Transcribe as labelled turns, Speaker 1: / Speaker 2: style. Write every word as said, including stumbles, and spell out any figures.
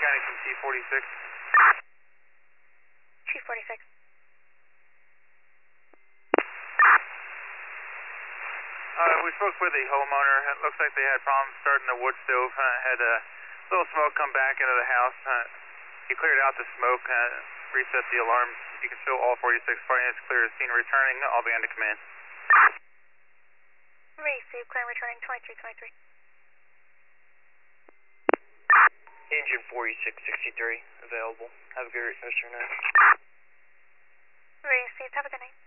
Speaker 1: County from T forty-six.
Speaker 2: T forty-six.
Speaker 1: Uh, we spoke with the homeowner. It looks like they had problems starting the wood stove. Uh, had a little smoke come back into the house. Uh, he cleared out the smoke, uh, reset the alarms. You can show all forty-six fire units clear the scene returning. I'll be on the command.
Speaker 2: Receive, clear returning twenty-three twenty-three.
Speaker 3: Engine forty-six sixty-three available. Have a good rest of your night.
Speaker 2: Received, have a good night.